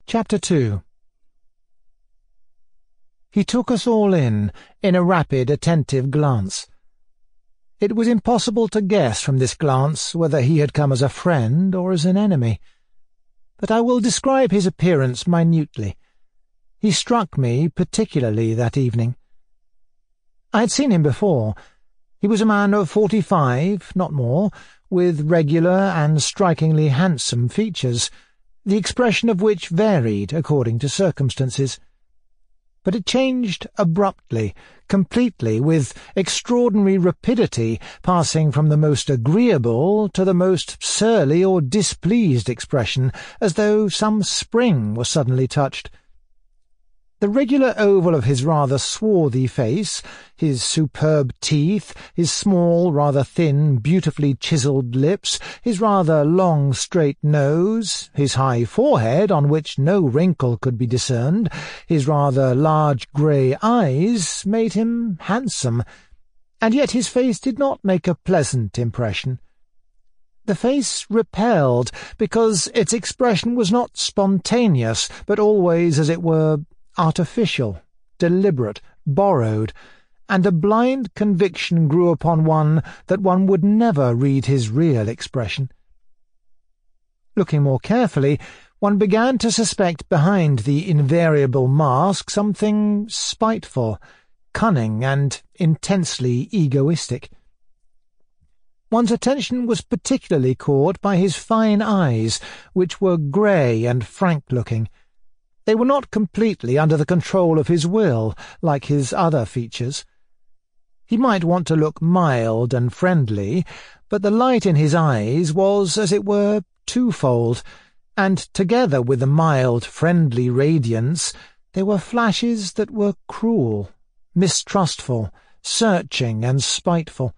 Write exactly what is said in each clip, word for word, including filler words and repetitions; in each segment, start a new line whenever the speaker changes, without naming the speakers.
Chapter two. He took us all in, in a rapid, attentive glance. It was impossible to guess from this glance whether he had come as a friend or as an enemy. But I will describe his appearance minutely. He struck me particularly that evening. I had seen him before. He was a man of forty-five, not more, with regular and strikingly handsome features, the expression of which varied according to circumstances. But it changed abruptly, completely, with extraordinary rapidity, passing from the most agreeable to the most surly or displeased expression, as though some spring were suddenly touched. The regular oval of his rather swarthy face, his superb teeth, his small, rather thin, beautifully chiselled lips, his rather long, straight nose, his high forehead, on which no wrinkle could be discerned, his rather large grey eyes, made him handsome, and yet his face did not make a pleasant impression. The face repelled, because its expression was not spontaneous, but always, as it were, artificial, deliberate, borrowed, and a blind conviction grew upon one that one would never read his real expression. Looking more carefully, one began to suspect behind the invariable mask something spiteful, cunning, and intensely egoistic. One's attention was particularly caught by his fine eyes, which were grey and frank-looking. They were not completely under the control of his will, like his other features. He might want to look mild and friendly, but the light in his eyes was, as it were, twofold, and together with the mild, friendly radiance, they were flashes that were cruel, mistrustful, searching, and spiteful.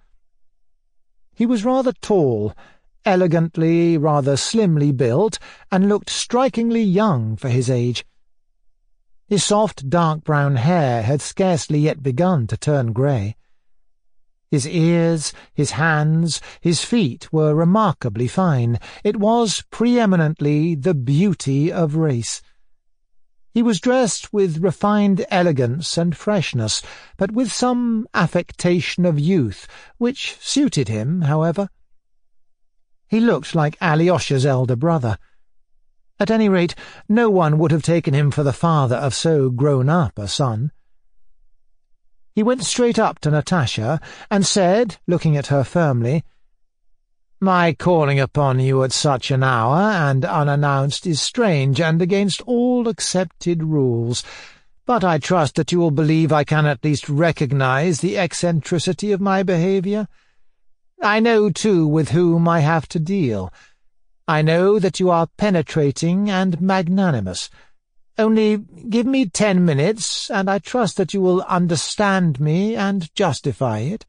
He was rather tall, elegantly, rather slimly built, and looked strikingly young for his age. His soft, dark-brown hair had scarcely yet begun to turn grey. His ears, his hands, his feet were remarkably fine. It was preeminently the beauty of race. He was dressed with refined elegance and freshness, but with some affectation of youth, which suited him, however. He looked like Alyosha's elder brother. At any rate, no one would have taken him for the father of so grown-up a son. He went straight up to Natasha and said, looking at her firmly, "My calling upon you at such an hour and unannounced is strange and against all accepted rules, but I trust that you will believe I can at least recognize the eccentricity of my behaviour. I know, too, with whom I have to deal. I know that you are penetrating and magnanimous. Only give me ten minutes, and I trust that you will understand me and justify it."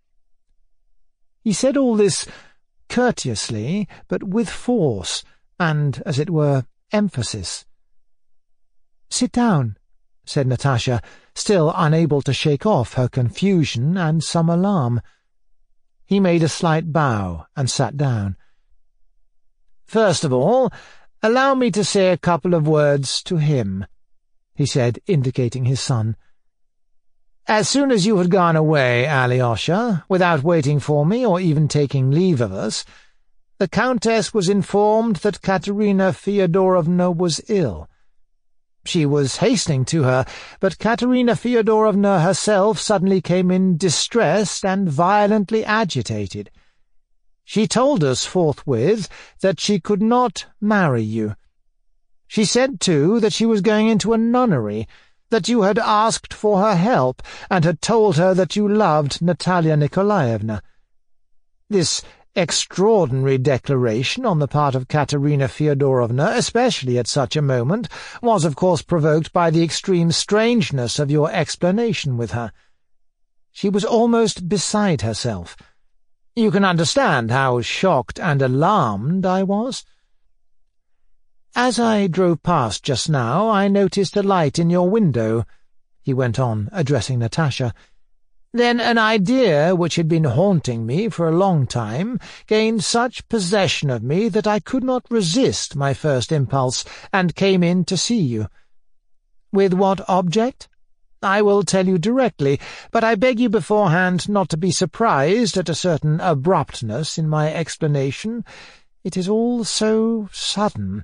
He said all this courteously, but with force, and, as it were, emphasis. "Sit down," said Natasha, still unable to shake off her confusion and some alarm. He made a slight bow and sat down. "First of all, allow me to say a couple of words to him," he said, indicating his son. "As soon as you had gone away, Alyosha, without waiting for me or even taking leave of us, the Countess was informed that Katerina Feodorovna was ill. She was hastening to her, but Katerina Feodorovna herself suddenly came in distressed and violently agitated. She told us forthwith that she could not marry you. She said, too, that she was going into a nunnery, that you had asked for her help, and had told her that you loved Natalia Nikolaevna. This extraordinary declaration on the part of Katerina Feodorovna, especially at such a moment, was of course provoked by the extreme strangeness of your explanation with her. She was almost beside herself. You can understand how shocked and alarmed I was. As I drove past just now, I noticed a light in your window," he went on, addressing Natasha. Then an idea which had been haunting me for a long time gained such possession of me that I could not resist my first impulse, and came in to see you. With what object? I will tell you directly, but I beg you beforehand not to be surprised at a certain abruptness in my explanation. It is all so sudden.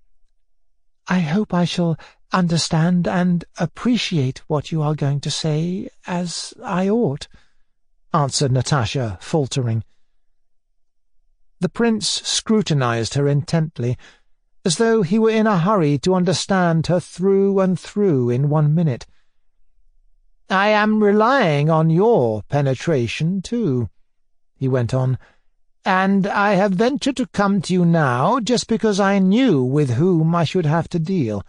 I hope I shall understand and appreciate what you are going to say, as I ought, answered Natasha, faltering. The prince scrutinized her intently, as though he were in a hurry to understand her through and through in one minute. "I am relying on your penetration, too," he went on, "and I have ventured to come to you now just because I knew with whom I should have to deal.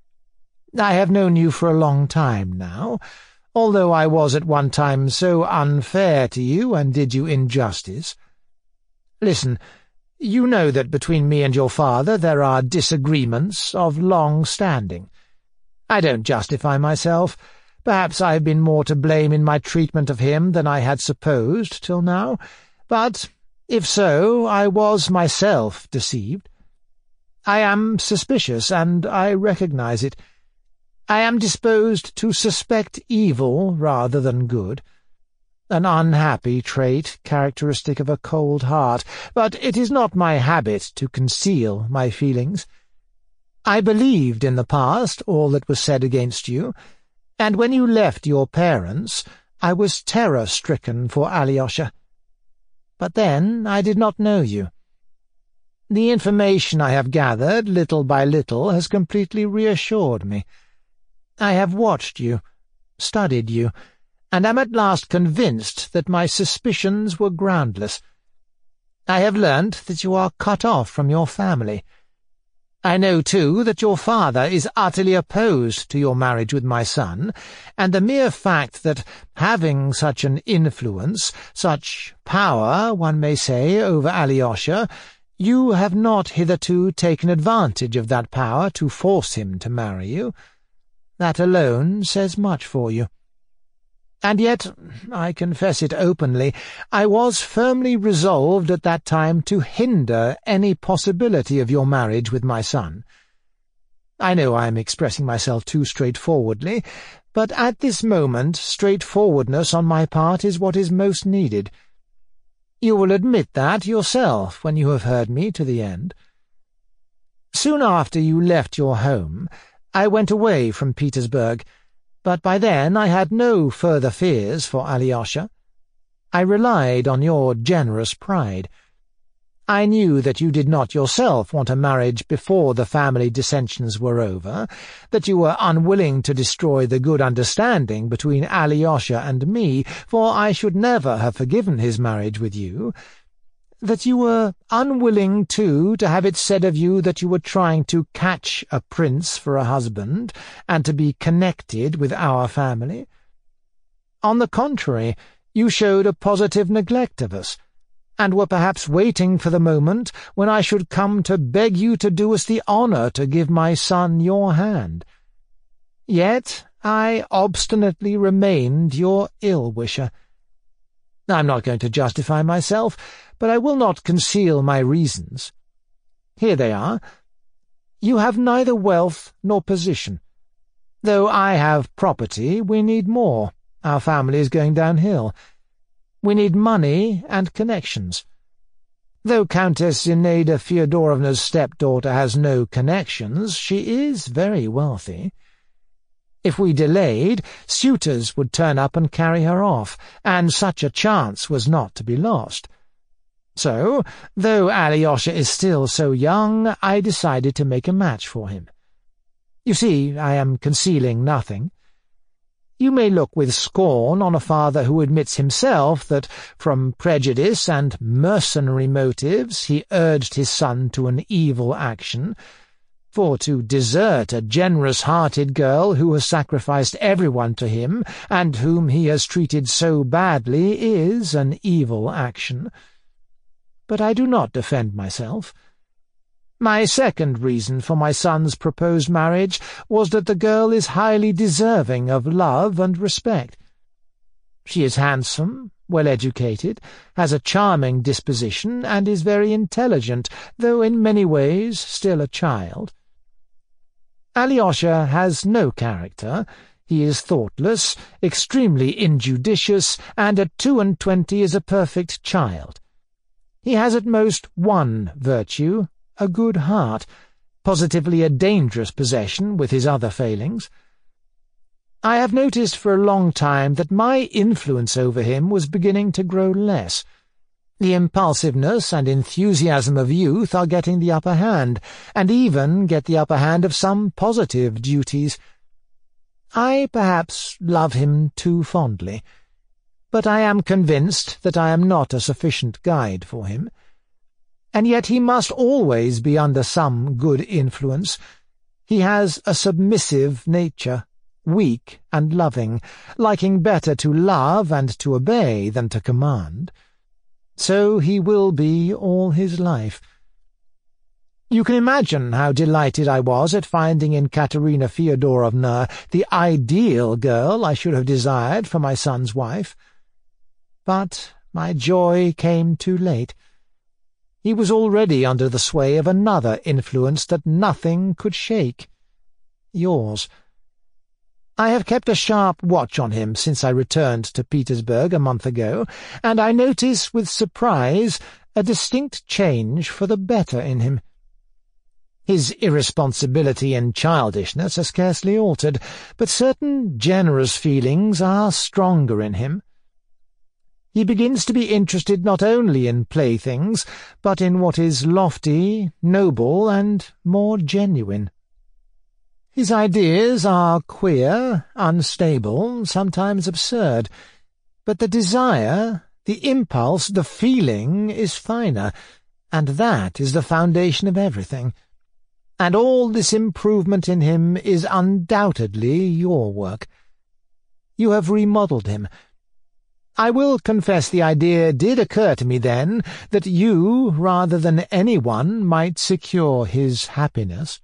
I have known you for a long time now, although I was at one time so unfair to you and did you injustice. Listen, you know that between me and your father there are disagreements of long standing. I don't justify myself. Perhaps I have been more to blame in my treatment of him than I had supposed till now, but if so, I was myself deceived. I am suspicious, and I recognize it. I am disposed to suspect evil rather than good, an unhappy trait characteristic of a cold heart, but it is not my habit to conceal my feelings. I believed in the past all that was said against you, and when you left your parents I was terror-stricken for Alyosha. But then I did not know you. The information I have gathered little by little has completely reassured me. I have watched you, studied you, and am at last convinced that my suspicions were groundless. I have learnt that you are cut off from your family. I know, too, that your father is utterly opposed to your marriage with my son, and the mere fact that, having such an influence, such power, one may say, over Alyosha, you have not hitherto taken advantage of that power to force him to marry you. That alone says much for you. And yet, I confess it openly, I was firmly resolved at that time to hinder any possibility of your marriage with my son. I know I am expressing myself too straightforwardly, but at this moment straightforwardness on my part is what is most needed. You will admit that yourself when you have heard me to the end. Soon after you left your home, I went away from Petersburg, but by then I had no further fears for Alyosha. I relied on your generous pride. I knew that you did not yourself want a marriage before the family dissensions were over, that you were unwilling to destroy the good understanding between Alyosha and me, for I should never have forgiven his marriage with you, that you were unwilling, too, to have it said of you that you were trying to catch a prince for a husband, and to be connected with our family. On the contrary, you showed a positive neglect of us, and were perhaps waiting for the moment when I should come to beg you to do us the honour to give my son your hand. Yet I obstinately remained your ill-wisher. I am not going to justify myself, but I will not conceal my reasons. Here they are. You have neither wealth nor position. Though I have property, we need more. Our family is going downhill. We need money and connections. Though Countess Zinaida Fyodorovna's stepdaughter has no connections, she is very wealthy. If we delayed, suitors would turn up and carry her off, and such a chance was not to be lost. So, though Alyosha is still so young, I decided to make a match for him. You see, I am concealing nothing. You may look with scorn on a father who admits himself that, from prejudice and mercenary motives, he urged his son to an evil action, for to desert a generous-hearted girl who has sacrificed everyone to him, and whom he has treated so badly, is an evil action. But I do not defend myself. My second reason for my son's proposed marriage was that the girl is highly deserving of love and respect. She is handsome, well-educated, has a charming disposition, and is very intelligent, though in many ways still a child. Alyosha has no character. He is thoughtless, extremely injudicious, and at two and twenty is a perfect child. He has at most one virtue, a good heart, positively a dangerous possession with his other failings. I have noticed for a long time that my influence over him was beginning to grow less. The impulsiveness and enthusiasm of youth are getting the upper hand, and even get the upper hand of some positive duties. I perhaps love him too fondly, but I am convinced that I am not a sufficient guide for him. And yet he must always be under some good influence. He has a submissive nature, weak and loving, liking better to love and to obey than to command. So he will be all his life. You can imagine how delighted I was at finding in Katerina Feodorovna the ideal girl I should have desired for my son's wife. But my joy came too late. He was already under the sway of another influence that nothing could shake. Yours. I have kept a sharp watch on him since I returned to Petersburg a month ago, and I notice with surprise a distinct change for the better in him. His irresponsibility and childishness are scarcely altered, but certain generous feelings are stronger in him. He begins to be interested not only in playthings, but in what is lofty, noble, and more genuine. His ideas are queer, unstable, sometimes absurd, but the desire, the impulse, the feeling is finer, and that is the foundation of everything. And all this improvement in him is undoubtedly your work. You have remodelled him. I will confess the idea did occur to me then that you, rather than anyone, might secure his happiness.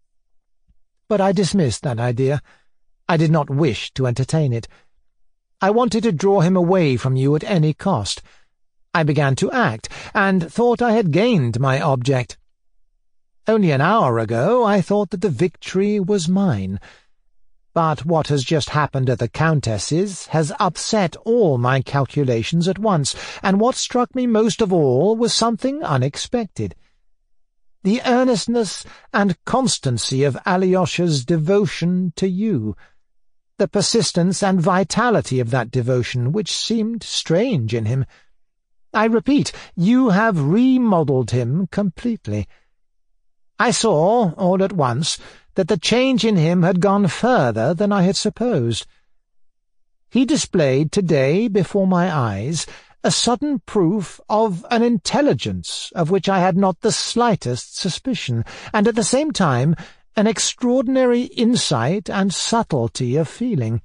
But I dismissed that idea. I did not wish to entertain it. I wanted to draw him away from you at any cost. I began to act, and thought I had gained my object. Only an hour ago I thought that the victory was mine. But what has just happened at the Countess's has upset all my calculations at once, and what struck me most of all was something unexpected. The earnestness and constancy of Alyosha's devotion to you, the persistence and vitality of that devotion which seemed strange in him. I repeat, you have remodelled him completely. I saw, all at once, that the change in him had gone further than I had supposed. He displayed today before my eyes a sudden proof of an intelligence of which I had not the slightest suspicion, and at the same time an extraordinary insight and subtlety of feeling.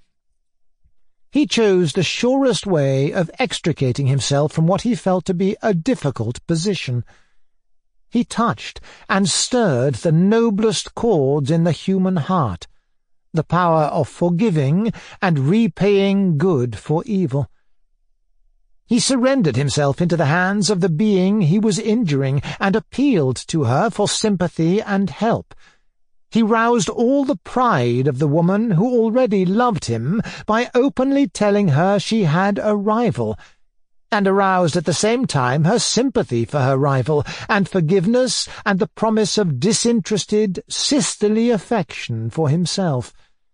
He chose the surest way of extricating himself from what he felt to be a difficult position. He touched and stirred the noblest chords in the human heart, the power of forgiving and repaying good for evil. He surrendered himself into the hands of the being he was injuring, and appealed to her for sympathy and help. He roused all the pride of the woman who already loved him by openly telling her she had a rival, and aroused at the same time her sympathy for her rival, and forgiveness and the promise of disinterested, sisterly affection for himself.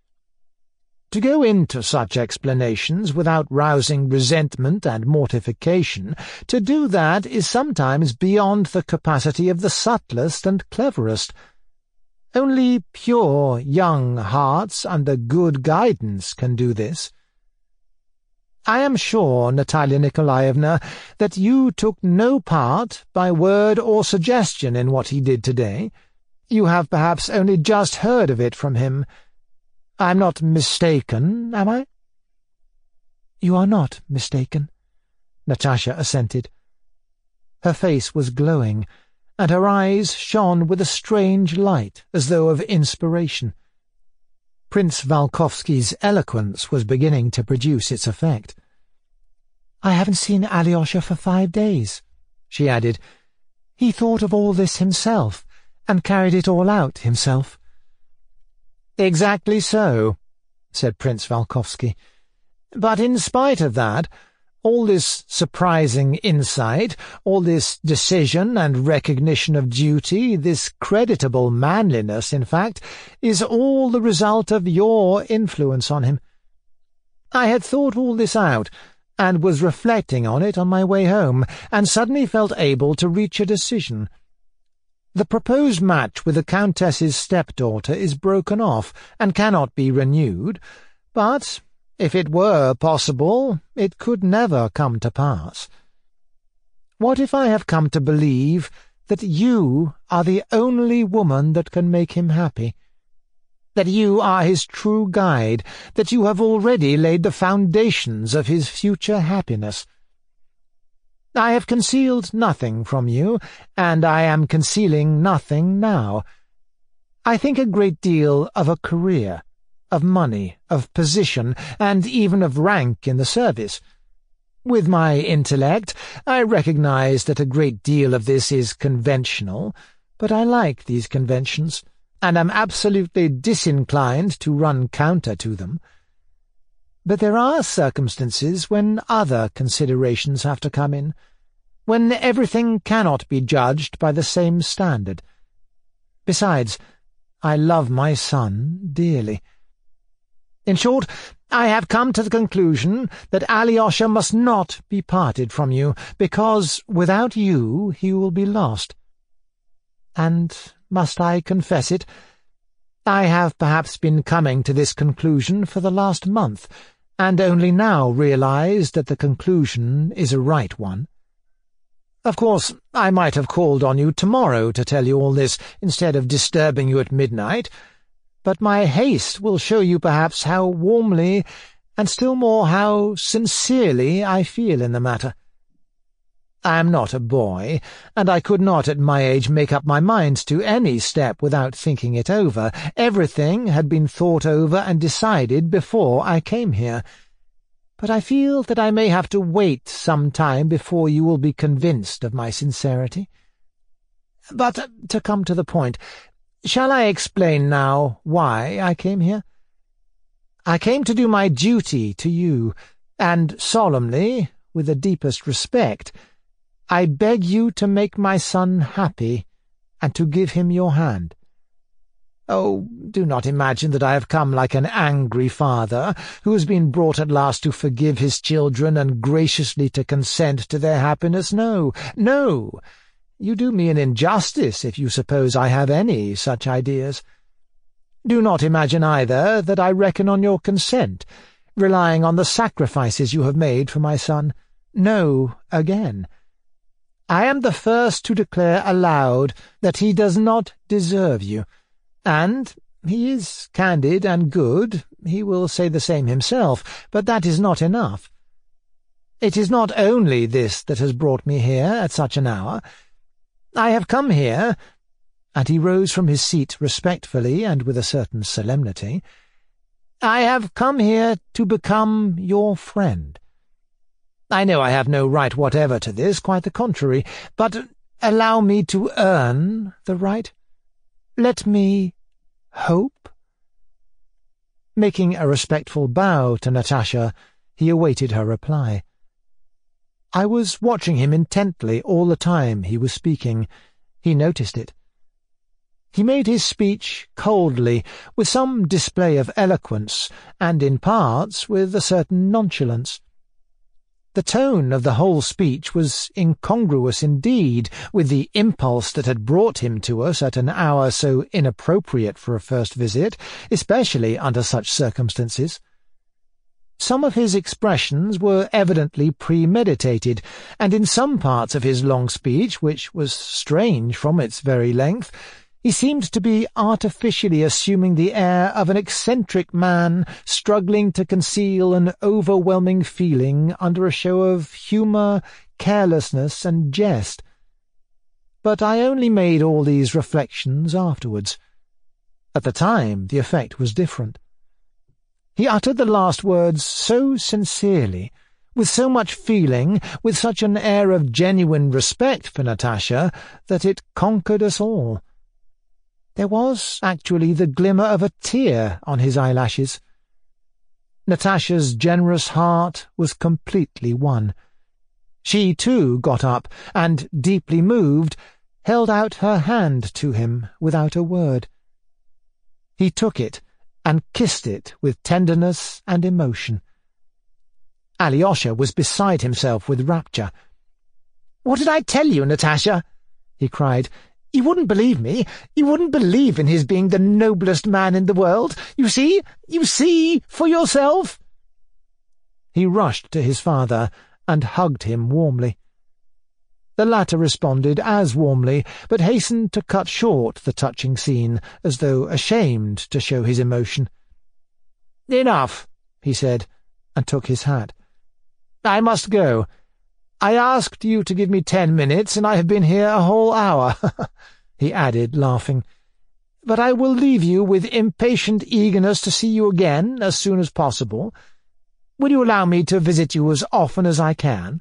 To go into such explanations without rousing resentment and mortification, to do that is sometimes beyond the capacity of the subtlest and cleverest. Only pure young hearts under good guidance can do this. I am sure, Natalia Nikolaevna, that you took no part, by word or suggestion, in what he did today. You have perhaps only just heard of it from him. I am not mistaken, am I? You are not mistaken, Natasha assented. Her face was glowing, and her eyes shone with a strange light, as though of inspiration. Prince Volkovsky's eloquence was beginning to produce its effect. "I haven't seen Alyosha for five days," she added. "He thought of all this himself, and carried it all out himself."
"Exactly so," said Prince Volkovsky. "But in spite of that, all this surprising insight, all this decision and recognition of duty, this creditable manliness, in fact, is all the result of your influence on him. I had thought all this out, and was reflecting on it on my way home, and suddenly felt able to reach a decision. The proposed match with the Countess's stepdaughter is broken off, and cannot be renewed, but if it were possible, it could never come to pass. What if I have come to believe that you are the only woman that can make him happy? That you are his true guide, that you have already laid the foundations of his future happiness? I have concealed nothing from you, and I am concealing nothing now. I think a great deal of a career, of money, of position, and even of rank in the service. With my intellect, I recognize that a great deal of this is conventional, but I like these conventions, and am absolutely disinclined to run counter to them. But there are circumstances when other considerations have to come in, when everything cannot be judged by the same standard. Besides, I love my son dearly. In short, I have come to the conclusion that Alyosha must not be parted from you, because without you he will be lost. And must I confess it? I have perhaps been coming to this conclusion for the last month, and only now realized that the conclusion is a right one. Of course, I might have called on you tomorrow to tell you all this, instead of disturbing you at midnight, but my haste will show you perhaps how warmly, and still more how sincerely, I feel in the matter. I am not a boy, and I could not at my age make up my mind to any step without thinking it over. Everything had been thought over and decided before I came here. But I feel that I may have to wait some time before you will be convinced of my sincerity. But to come to the point, shall I explain now why I came here? I came to do my duty to you, and solemnly, with the deepest respect, I beg you to make my son happy, and to give him your hand. Oh, do not imagine that I have come like an angry father, who has been brought at last to forgive his children and graciously to consent to their happiness. No, no! You do me an injustice if you suppose I have any such ideas. Do not imagine either that I reckon on your consent, relying on the sacrifices you have made for my son. No, again. I am the first to declare aloud that he does not deserve you, and he is candid and good, he will say the same himself, but that is not enough. It is not only this that has brought me here at such an hour. I have come here," and he rose from his seat respectfully and with a certain solemnity, "I have come here to become your friend. I know I have no right whatever to this, quite the contrary, but allow me to earn the right. Let me hope." Making a respectful bow to Natasha, he awaited her reply. I was watching him intently all the time he was speaking. He noticed it. He made his speech coldly, with some display of eloquence, and in parts with a certain nonchalance. The tone of the whole speech was incongruous indeed with the impulse that had brought him to us at an hour so inappropriate for a first visit, especially under such circumstances. Some of his expressions were evidently premeditated, and in some parts of his long speech, which was strange from its very length, he seemed to be artificially assuming the air of an eccentric man struggling to conceal an overwhelming feeling under a show of humour, carelessness, and jest. But I only made all these reflections afterwards. At the time the effect was different. He uttered the last words so sincerely,
with so much feeling, with such an air of genuine respect for Natasha, that it conquered us all. There was actually the glimmer of a tear on his eyelashes. Natasha's generous heart was completely won. She, too, got up, and, deeply moved, held out her hand to him without a word. He took it, and kissed it with tenderness and emotion. Alyosha was beside himself with rapture. "What did I tell you, Natasha?" he cried. "You wouldn't believe me. You wouldn't believe in his being the noblest man in the world. You see, you see for yourself." He rushed to his father and hugged him warmly. The latter responded as warmly, but hastened to cut short the touching scene, as though ashamed to show his emotion. "Enough," he said, and took his hat. "I must go. I asked you to give me ten minutes, and I have been here a whole hour," he added, laughing. "But I will leave you with impatient eagerness to see you again as soon as possible. Will you allow me to visit you as often as I can?"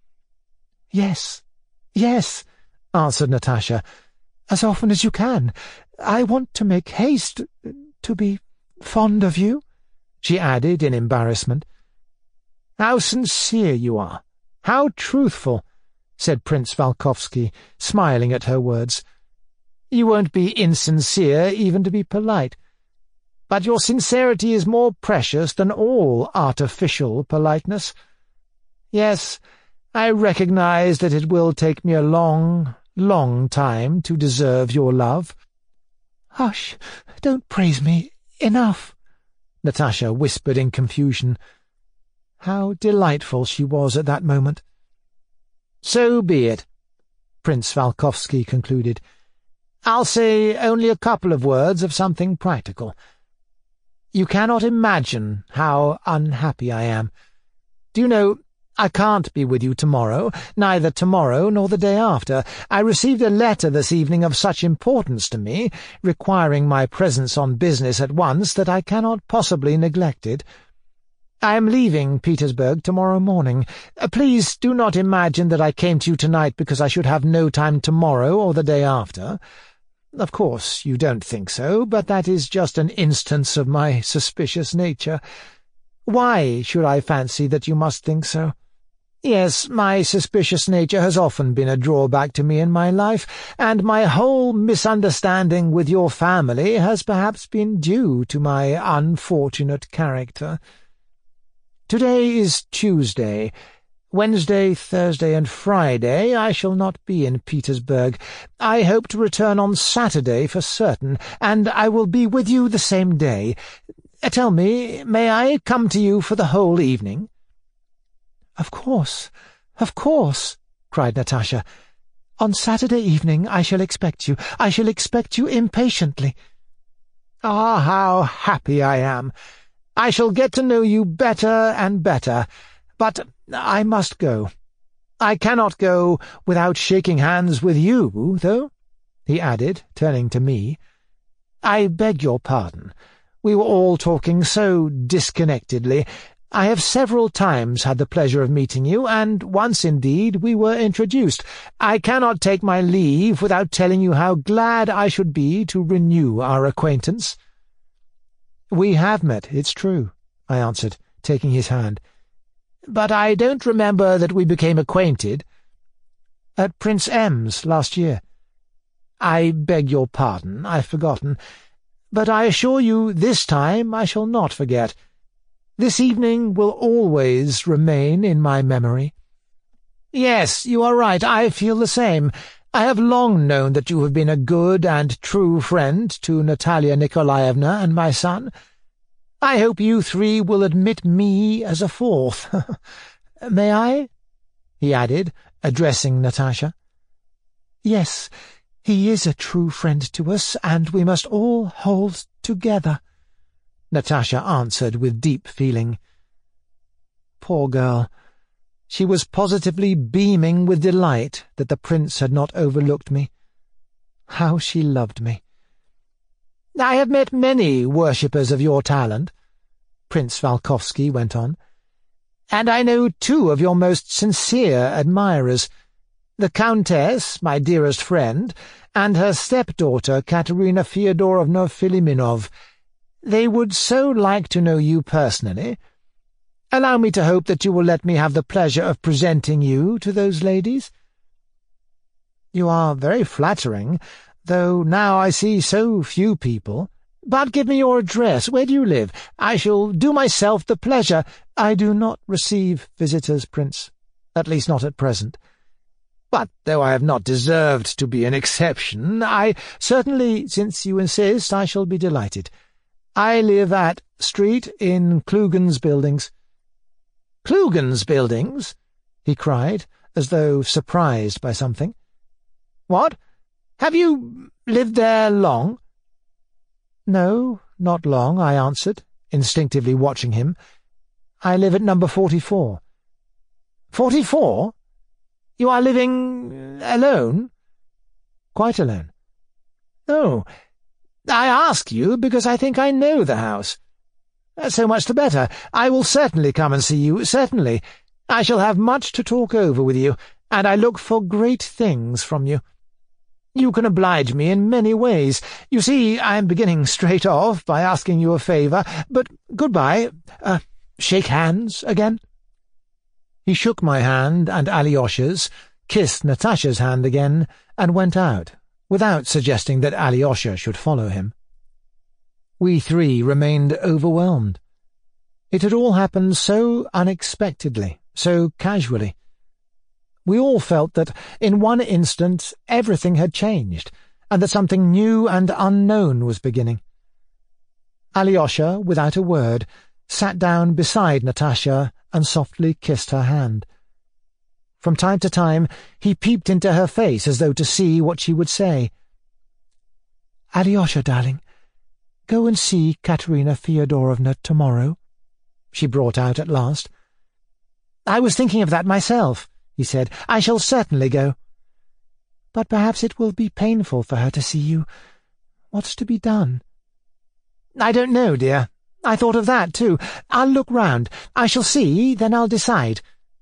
"Yes, yes," answered Natasha, "as often as you can. I want to make haste to be fond of you," she added in embarrassment. "How sincere you are! How truthful!" said Prince Valkovsky, smiling at her words. "You won't be insincere even to be polite. But your sincerity is more precious than all artificial politeness. Yes, I recognize that it will take me a long, long time to deserve your love." "Hush, don't praise me. Enough," Natasha whispered in confusion. How delightful she was at that moment. "So be it," Prince Valkovsky concluded. "I'll say only a couple of words of something practical. You cannot imagine how unhappy I am. Do you know, I can't be with you tomorrow, neither tomorrow nor the day after. I received a letter this evening of such importance to me, requiring my presence on business at once, that I cannot possibly neglect it. I am leaving Petersburg tomorrow morning. Please do not imagine that I came to you tonight because I should have no time tomorrow or the day after. Of course you don't think so, but that is just an instance of my suspicious nature. Why should I fancy that you must think so? Yes, my suspicious nature has often been a drawback to me in my life, and my whole misunderstanding with your family has perhaps been due to my unfortunate character. Today is Tuesday. Wednesday, Thursday, and Friday I shall not be in Petersburg. I hope to return on Saturday for certain, and I will be with you the same day. Tell me, may I come to you for the whole evening?" "Of course, of course," cried Natasha. "On Saturday evening I shall expect you. I shall expect you impatiently." "Ah, how happy I am! I shall get to know you better and better. But I must go. I cannot go without shaking hands with you, though," he added, turning to me. "I beg your pardon. We were all talking so disconnectedly. I have several times had the pleasure of meeting you, and once indeed we were introduced. I cannot take my leave without telling you how glad I should be to renew our acquaintance." "We have met, it's true," I answered, taking his hand. "But I don't remember that we became acquainted." "At Prince M's last year." "I beg your pardon, I've forgotten. But I assure you this time I shall not forget. This evening will always remain in my memory." "Yes, you are right, I feel the same. I have long known that you have been a good and true friend to Natalia Nikolaevna and my son. I hope you three will admit me as a fourth. May I?" he added, addressing Natasha. "Yes, he is a true friend to us, and we must all hold together," Natasha answered with deep feeling. Poor girl! She was positively beaming with delight that the prince had not overlooked me. How she loved me! "I have met many worshippers of your talent," Prince Valkovsky went on.
And I know two of your most sincere admirers, the Countess, my dearest friend, and her stepdaughter Katerina Feodorovna Filiminov. They would so like to know you personally. Allow me to hope that you will let me have the pleasure of presenting you to those ladies. You are very flattering, though now I see so few people. But give me your address. Where do you live? I shall do myself the pleasure. I do not receive visitors, Prince. At least not at present. But though I have not deserved to be an exception, I certainly, since you insist, I shall be delighted. I live at Street in Klugen's Buildings. Klugen's Buildings? He cried, as though surprised by something. What? Have you lived there long? No, not long, I answered, instinctively watching him. I live at number forty-four. Forty-four? You are living alone? Quite alone. Oh, I ask you because I think I know the house. So much the better. I will certainly come and see you, certainly. I shall have much to talk over with you, and I look for great things from you. You can oblige me in many ways. You see, I am beginning straight off by asking you a favour, but goodbye. Uh, shake hands again." He shook my hand and Alyosha's, kissed Natasha's hand again, and went out, without suggesting that Alyosha should follow him. We three remained overwhelmed. It had all happened so unexpectedly, so casually. We all felt that, in one instant, everything had changed, and that something new and unknown was beginning. Alyosha, without a word, sat down beside Natasha and softly kissed her hand. From time to time he peeped into her face as though to see what she would say. "Alyosha, darling, go and see Katerina Feodorovna tomorrow," she brought out at last. "I was thinking of that myself," he said. "I shall certainly go." "But perhaps it will be painful for her to see you. What's to be done?" "I don't know, dear. I thought of that, too. I'll look round. I shall see, then I'll decide."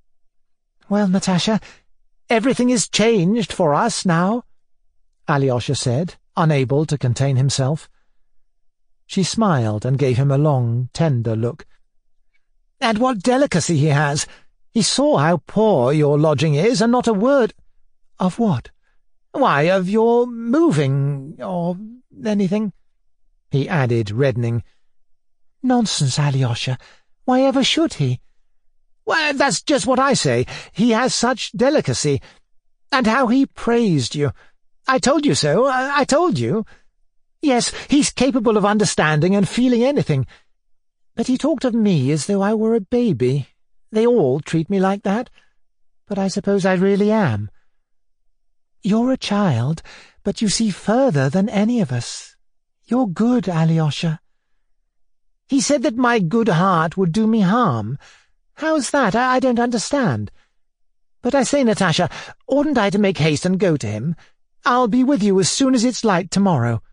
"Well, Natasha, everything is changed for us now," Alyosha said, unable to contain himself. She smiled and gave him a long, tender look. "And what delicacy he has! He saw how poor your lodging is, and not a word—" "Of what?" "Why, of your moving, or anything," he added, reddening. "Nonsense, Alyosha. Why ever should he?" "Well, that's just what I say. He has such delicacy. And how he praised you. I told you so. I, I told you. Yes, he's capable of understanding and feeling anything. But he talked of me as though I were a baby. They all treat me like that. But I suppose I really am." "You're a child, but you see further than any of us. You're good, Alyosha." "He said that my good heart would do me harm. How's that? I, I don't understand. But I say, Natasha, oughtn't I to make haste and go to him? I'll be with you as soon as it's light tomorrow."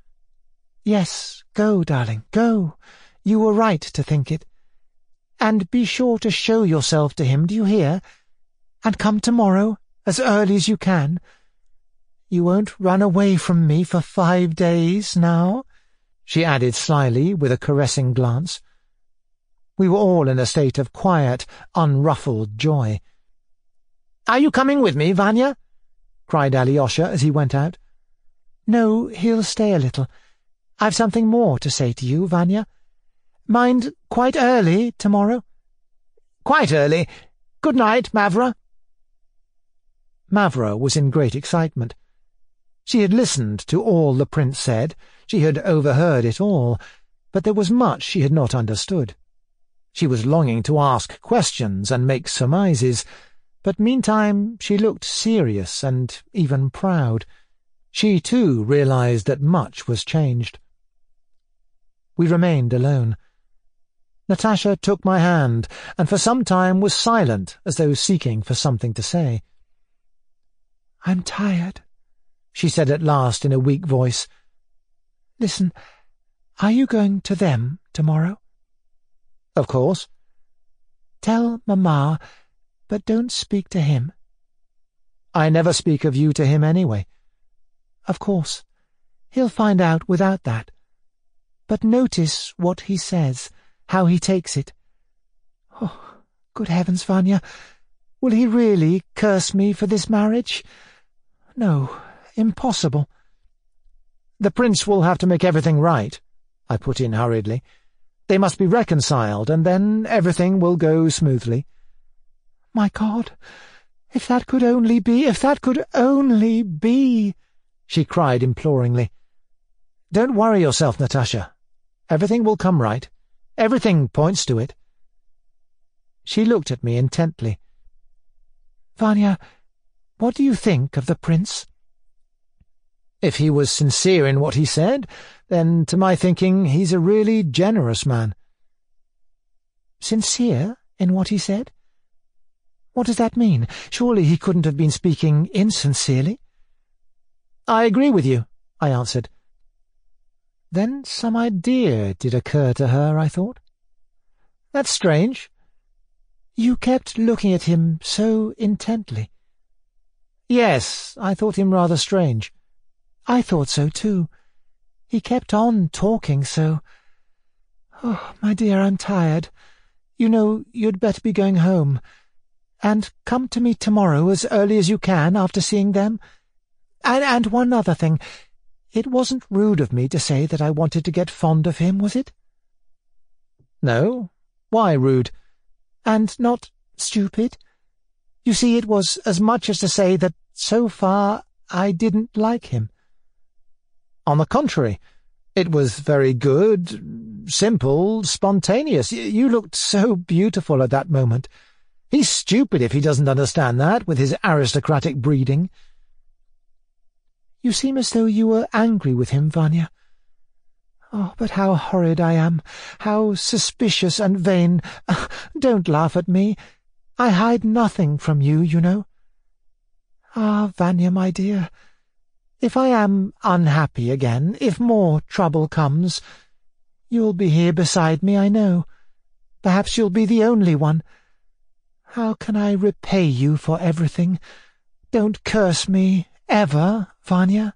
"Yes, go, darling, go. You were right to think it. And be sure to show yourself to him, do you hear? And come tomorrow, as early as you can. You won't run away from me for five days now?" she added slyly, with a caressing glance. We were all in a state of quiet, unruffled joy. "Are you coming with me, Vanya?" cried Alyosha as he went out. "No, he'll stay a little. I've something more to say to you, Vanya. Mind, quite early tomorrow?" "Quite early. Good night, Mavra." Mavra was in great excitement. She had listened to all the prince said, she had overheard it all, but there was much she had not understood. She was longing to ask questions and make surmises, but meantime she looked serious and even proud. She, too, realized that much was changed. We remained alone. Natasha took my hand, and for some time was silent, as though seeking for something to say. "I'm tired," she said at last in a weak voice. "Listen, are you going to them tomorrow?" "Of course."
Tell Mamma, but don't speak to him."
"I never speak of you to him anyway."
"Of course. He'll find out without that. But notice what he says, how he takes it. Oh, good heavens, Vanya, will he really curse me for this marriage? No, impossible."
"The prince will have to make everything right," I put in hurriedly. "They must be reconciled, and then everything will go smoothly."
"My God, if that could only be, if that could only be!"
she cried imploringly. "Don't worry yourself, Natasha. Everything will come right. Everything points to it." She looked at me intently.
"Vanya, what do you think of the prince?"
"If he was sincere in what he said, then, to my thinking, he's a really generous man."
"Sincere in what he said? What does that mean? Surely he couldn't have been speaking insincerely?"
"I agree with you," I answered.
Then some idea did occur to her, I thought.
"That's strange."
"You kept looking at him so intently."
"Yes, I thought him rather strange."
"I thought so, too. He kept on talking so. Oh, my dear, I'm tired. You know, you'd better be going home. And come to me tomorrow as early as you can after seeing them. And, and one other thing. It wasn't rude of me to say that I wanted to get fond of him, was it?"
"No. Why rude?"
"And not stupid? You see, it was as much as to say that so far I didn't like him."
"On the contrary, it was very good, simple, spontaneous. You looked so beautiful at that moment. He's stupid if he doesn't understand that, with his aristocratic breeding."
"You seem as though you were angry with him, Vanya. Oh, but how horrid I am, how suspicious and vain. Don't laugh at me. I hide nothing from you, you know. Ah, Vanya, my dear, if I am unhappy again, if more trouble comes, you'll be here beside me, I know. Perhaps you'll be the only one. How can I repay you for everything? Don't curse me, ever, Vanya."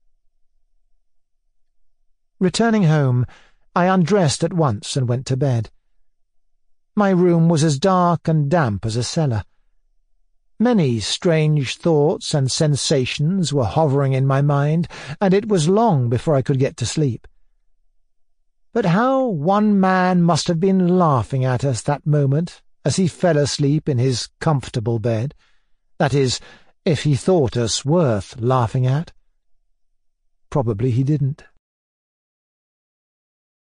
Returning home, I undressed at once and went to bed. My room was as dark and damp as a cellar. Many strange thoughts and sensations were hovering in my mind, and it was long before I could get to sleep. But how one man must have been laughing at us that moment as he fell asleep in his comfortable bed. That is, if he thought us worth laughing at. Probably he didn't.